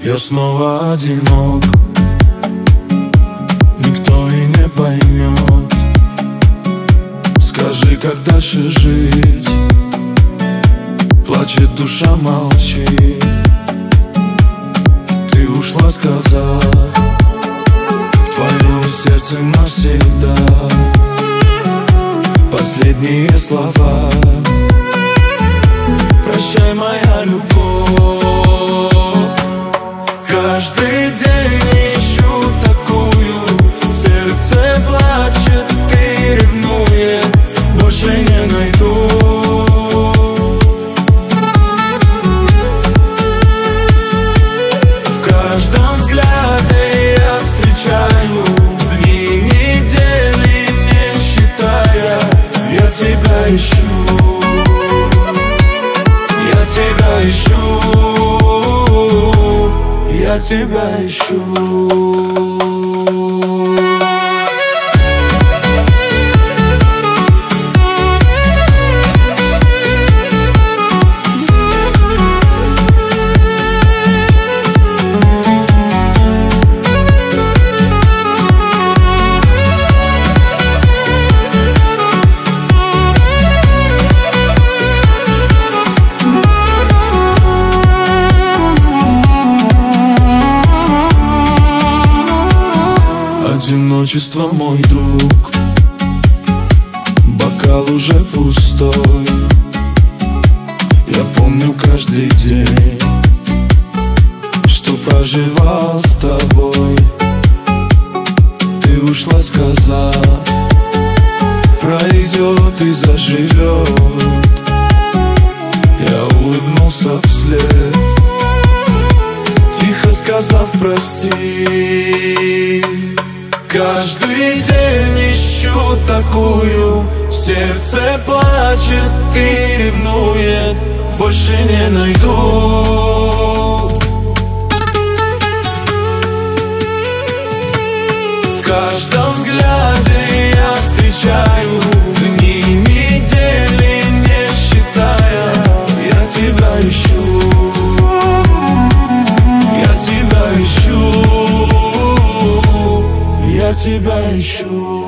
Я снова одинок, никто и не поймет. Скажи, как дальше жить? Плачет душа, молчит. Ты ушла, сказав в твоем сердце навсегда последние слова. Прощай, моя любовь. Каждый день ищу такую, сердце плачет и ревнует, больше не найду. В каждом взгляде я встречаю дни, недели не считая. Я тебя ищу, я тебя ищу, я тебя ищу. Одиночество, мой друг, бокал уже пустой. Я помню каждый день, что проживал с тобой. Ты ушла, сказав, пройдет и заживет. Я улыбнулся вслед, тихо сказав прости. Каждый день ищу такую, сердце плачет и ревнует, больше не найду. В каждом взгляде я встречаю дни, недели не считая. Я тебя ищу, я тебя ищу, я тебя ищу.